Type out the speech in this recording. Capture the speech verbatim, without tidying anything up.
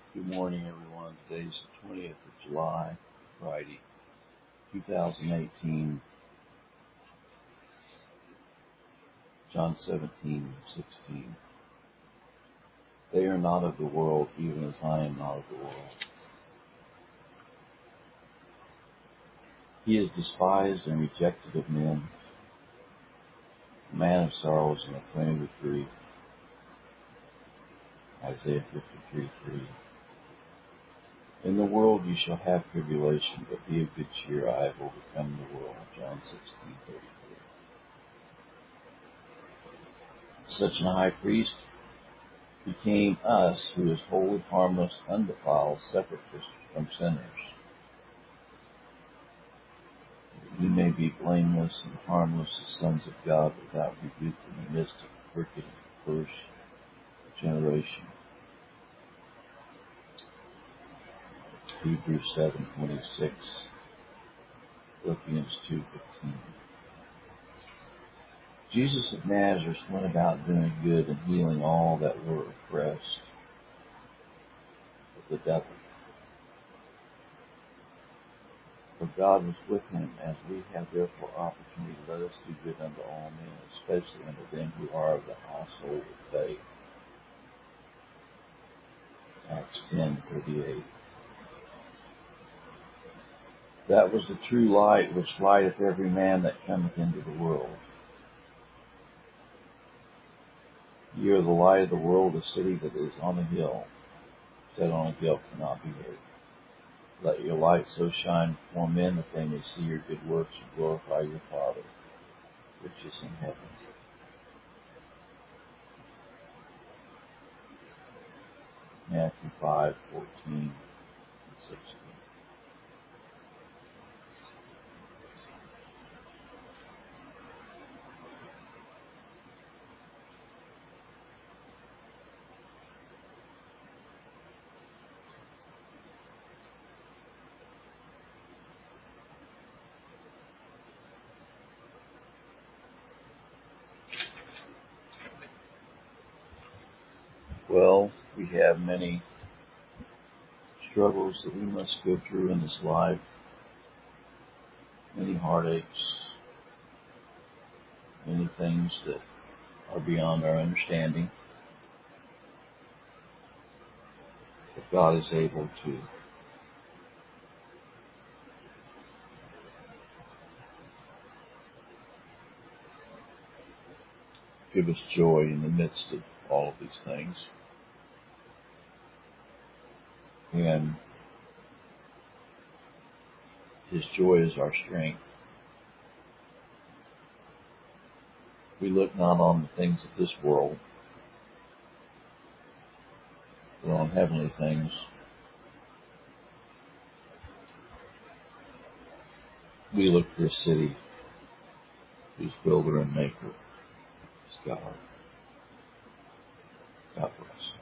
Good morning, everyone. Today's the twentieth of July, Friday, two thousand eighteen, John seventeen, sixteen. They are not of the world, even as I am not of the world. He is despised and rejected of men, a man of sorrows and acquainted with grief. Isaiah fifty-three, three. In the world you shall have tribulation, but be of good cheer, I have overcome the world. John sixteen, thirty-three. Such an high priest became us, who is holy, harmless, undefiled, separate from sinners, that we may be blameless and harmless as sons of God, without rebuke in the midst of a crooked and perverse generation. Hebrews seven, twenty-six, Philippians two, fifteen. Jesus of Nazareth went about doing good and healing all that were oppressed of the devil. For God was with him. As we have therefore opportunity, let us do good unto all men, especially unto them who are of the household of faith. Acts ten, thirty-eight. That was the true light which lighteth every man that cometh into the world. Ye are the light of the world. A city that is on a hill, set on a hill, cannot be hid. Let your light so shine before men that they may see your good works and glorify your Father which is in heaven. Matthew five, fourteen and sixteen. Well, we have many struggles that we must go through in this life, many heartaches, many things that are beyond our understanding. But God is able to give us joy in the midst of all of these things. And His joy is our strength. We look not on the things of this world, but on heavenly things. We look for a city whose builder and maker is God. God bless.